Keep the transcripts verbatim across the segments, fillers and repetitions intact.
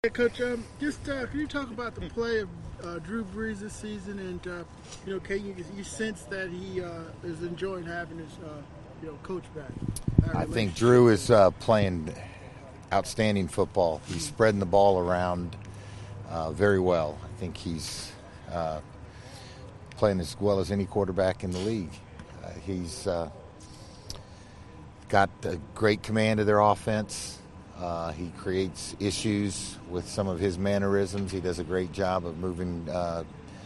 Hey, Coach, um, just uh, can you talk about the play of uh, Drew Brees this season, and uh, you know, can you, you sense that he uh, is enjoying having his uh, you know coach back? I think Drew is uh, playing outstanding football. He's spreading the ball around uh, very well. I think he's uh, playing as well as any quarterback in the league. Uh, he's uh, got a great command of their offense. Uh, he creates issues with some of his mannerisms. He does a great job of moving uh,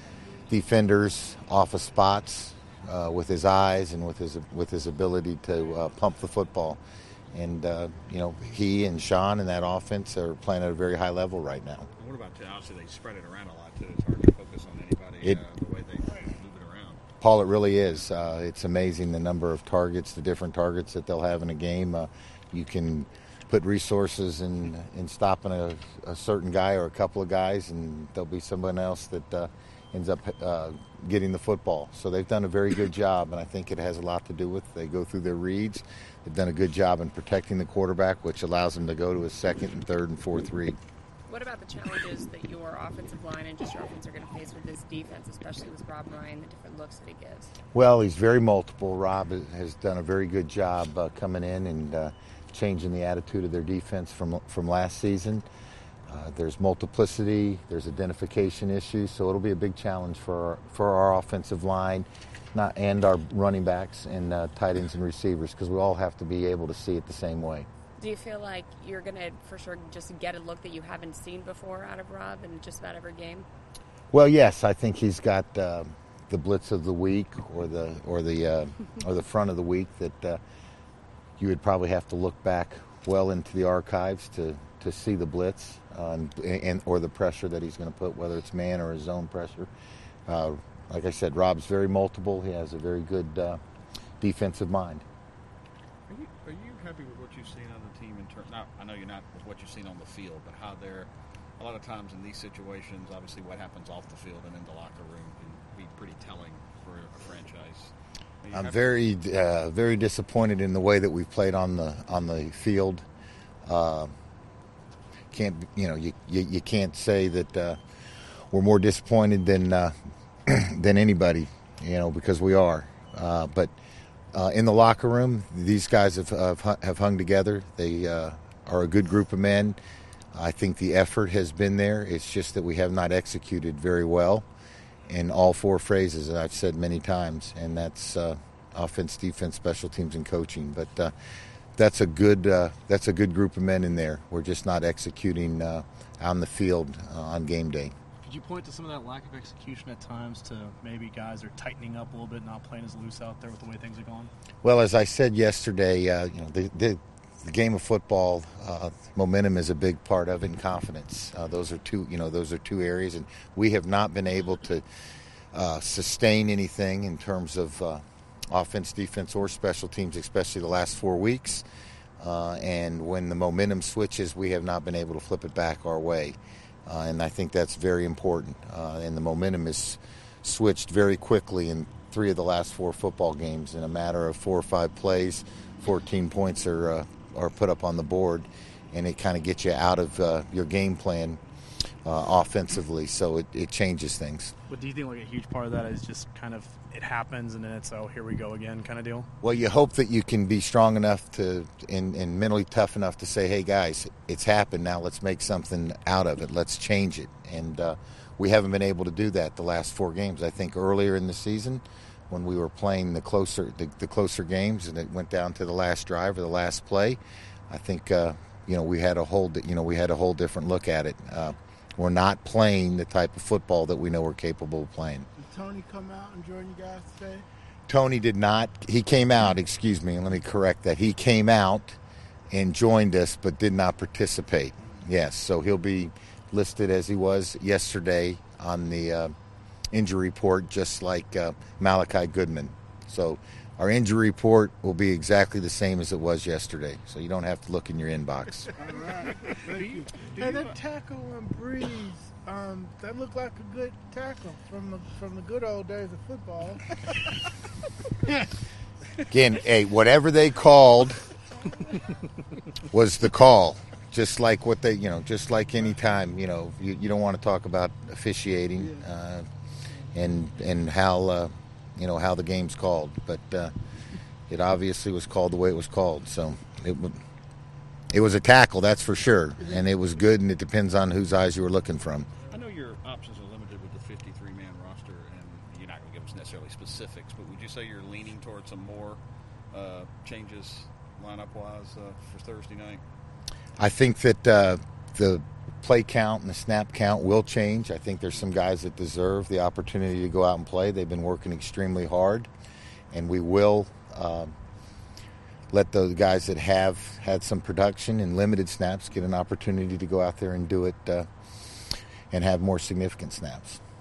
defenders off of spots uh, with his eyes and with his with his ability to uh, pump the football. And uh, you know, he and Sean and that offense are playing at a very high level right now. And what about obviously they spread it around a lot too? It's hard to focus on anybody it, uh, the way they move it around. Paul, it really is. Uh, it's amazing the number of targets, the different targets that they'll have in a game. Uh, you can put resources in, in stopping a, a certain guy or a couple of guys, and there'll be someone else that uh, ends up uh, getting the football. So they've done a very good job, and I think it has a lot to do with they go through their reads. They've done a good job in protecting the quarterback, which allows them to go to a second and third and fourth read. What about the challenges that your offensive line and just your offense are going to face with this defense, especially with Rob Ryan, the different looks that he gives? Well, he's very multiple. Rob has done a very good job uh, coming in and uh, changing the attitude of their defense from from last season. Uh, there's multiplicity, there's identification issues, so it'll be a big challenge for our, for our offensive line not and our running backs and uh, tight ends and receivers, because we all have to be able to see it the same way. Do you feel like you're going to, for sure, just get a look that you haven't seen before out of Rob in just about every game? Well, yes, I think he's got uh, the blitz of the week or the or the uh, or the front of the week that uh, you would probably have to look back well into the archives to, to see the blitz uh, and, and or the pressure that he's going to put, whether it's man or his zone pressure. Uh, like I said, Rob's very multiple. He has a very good uh, defensive mind. Are you, are you happy with what you've seen on the team in terms? Now, I know you're not with what you've seen on the field, but how they're a lot of times in these situations, obviously what happens off the field and in the locker room can be pretty telling for a franchise. I'm very, uh, very disappointed in the way that we've played on the on the field. Uh, can't you know you, you, you can't say that uh, we're more disappointed than uh, than anybody, you know, because we are. Uh, but uh, in the locker room, these guys have have, have hung together. They uh, are a good group of men. I think the effort has been there. It's just that we have not executed very well in all four phrases that I've said many times, and that's uh, offense, defense, special teams, and coaching. But uh, that's a good uh, that's a good group of men in there. We're just not executing uh, on the field uh, on game day. Could you point to some of that lack of execution at times to maybe guys are tightening up a little bit, not playing as loose out there with the way things are going? Well, as I said yesterday, uh, you know, the, the, the game of football, uh, momentum is a big part of it, and confidence. Uh, those are two, you know, those are two areas, and we have not been able to uh, sustain anything in terms of uh, offense, defense, or special teams, especially the last four weeks. Uh, and when the momentum switches, we have not been able to flip it back our way. Uh, and I think that's very important. Uh, and the momentum is switched very quickly in three of the last four football games. In a matter of four or five plays, fourteen points are uh, are put up on the board, and it kind of gets you out of uh, your game plan uh, offensively. So it, it changes things. But do you think like a huge part of that is just kind of it happens and then it's, oh, here we go again kind of deal? Well, you hope that you can be strong enough to and, and mentally tough enough to say, hey, guys, it's happened. Now let's make something out of it. Let's change it. And uh, we haven't been able to do that the last four games. I think earlier in the season when we were playing the closer the, the closer games and it went down to the last drive or the last play, I think, uh, you know, we had a whole, you know, we had a whole different look at it. Uh, we're not playing the type of football that we know we're capable of playing. Tony come out and join you guys today? Tony did not. He came out, excuse me, let me correct that. He came out and joined us but did not participate. Yes, so he'll be listed as he was yesterday on the uh, injury report, just like uh, Malachi Goodman. So our injury report will be exactly the same as it was yesterday, so you don't have to look in your inbox. All right. Thank you. Hey, that tackle on Breeze, um, that looked like a good tackle from the from the good old days of football. Again, hey, whatever they called was the call. just like what they, you know, just like any time, you know, you, you don't want to talk about officiating uh, and and how, uh, you know, how the game's called. But uh, it obviously was called the way it was called. So it it was a tackle, that's for sure, and it was good. And it depends on whose eyes you were looking from. I know your options are limited with the fifty-three man roster, and you're not going to give us necessarily specifics. But would you say you're leaning towards some more uh, changes lineup-wise uh, for Thursday night? I think that uh, the play count and the snap count will change. I think there's some guys that deserve the opportunity to go out and play. They've been working extremely hard, and we will uh, let those guys that have had some production and limited snaps get an opportunity to go out there and do it uh, and have more significant snaps.